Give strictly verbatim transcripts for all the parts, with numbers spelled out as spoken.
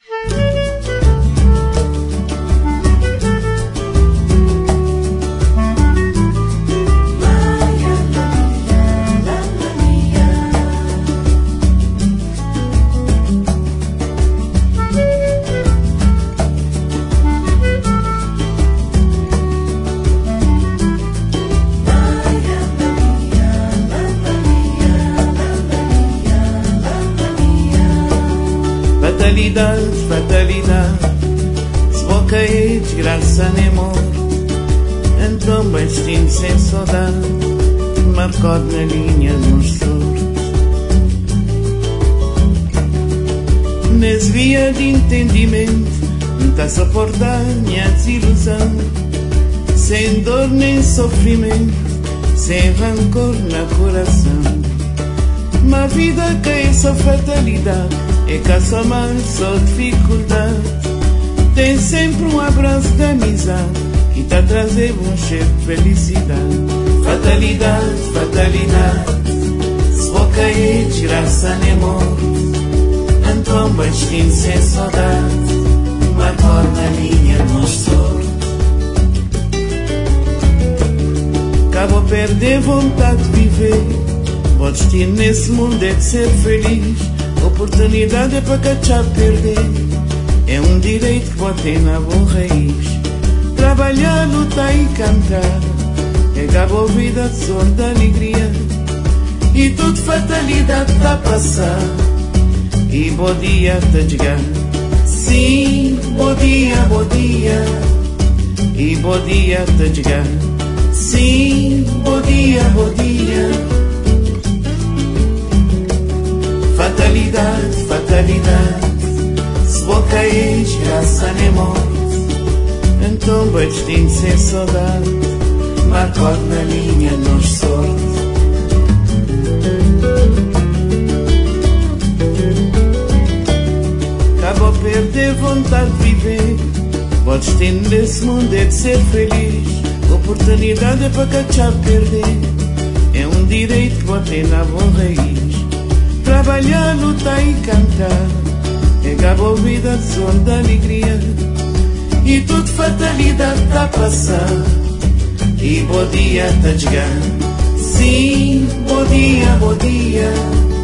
Fatalidade, fatalidade, se vou cair, desgraça nem morro. Então bem destino sem saudade, marcado na linha nos sorros. Nesse via de entendimento, não está a suportar minha desilusão. Sem dor nem sofrimento, sem rancor na coração. Uma vida que é essa fatalidade, é caça mais só dificuldade. Tem sempre um abraço de amizade que tá a trazer um cheiro de felicidade. Fatalidade, fatalidade, se vou cair, desgraça nem morro. Então baixinho sem saudade, marcou na linha nos sorros. Acabo a perder vontade de viver. O destino nesse mundo é de ser feliz. Oportunidade é para cachar perder. É um direito que pode ter na boa raiz. Trabalhar, lutar e cantar é acaba a vida de som de alegria. E tudo fatalidade está a passar. E bom dia está a chegar. Sim, bom dia, bom dia. E bom dia está a chegar. Sim, bom dia, bom dia. Fatalidade, fatalidade, se vou cair, desgraça nem morro. Então bem destino sem saudade, marcado na linha nos sorros. Acabo a perder vontade de viver. O destino desse mundo é de ser feliz. Oportunidade é para cachar perder. É um direito que pode ter na boa raiz. Trabalhar, lutar e cantar é acaba a vida de som de alegria. E tudo fatalidade está a passar. E bom dia está a chegar. Sim, bom dia, bom dia.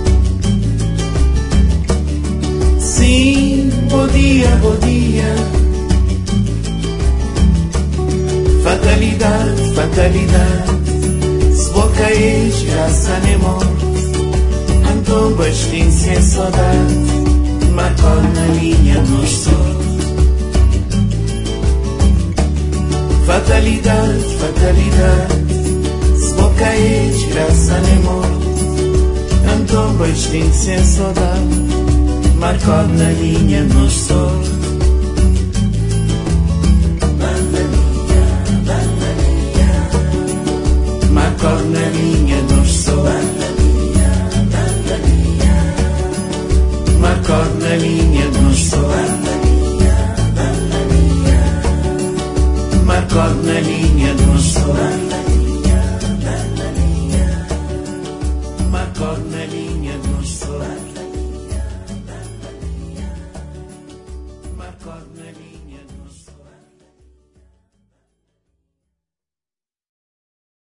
Sim, bom dia, bom dia. Fatalidade, fatalidade, se vou cair, desgraça nem morro. Então baixinho sem saudade, marcou na linha nos sorros. Fatalidade, fatalidade, se vou cair, desgraça nem morro. Então baixinho sem saudade, marcou na linha nos sorros.